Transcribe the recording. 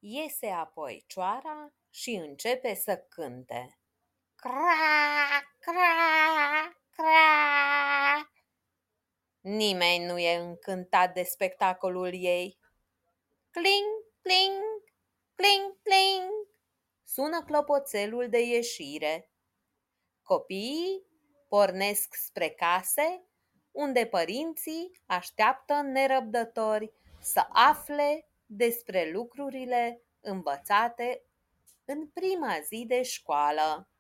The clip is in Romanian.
Iese apoi cioara și începe să cânte. Cra, cra, cra. Nimeni nu e încântat de spectacolul ei. Cling, cling, cling, cling. Sună clopoțelul de ieșire. Copiii pornesc spre case, unde părinții așteaptă nerăbdători să afle despre lucrurile învățate în prima zi de școală.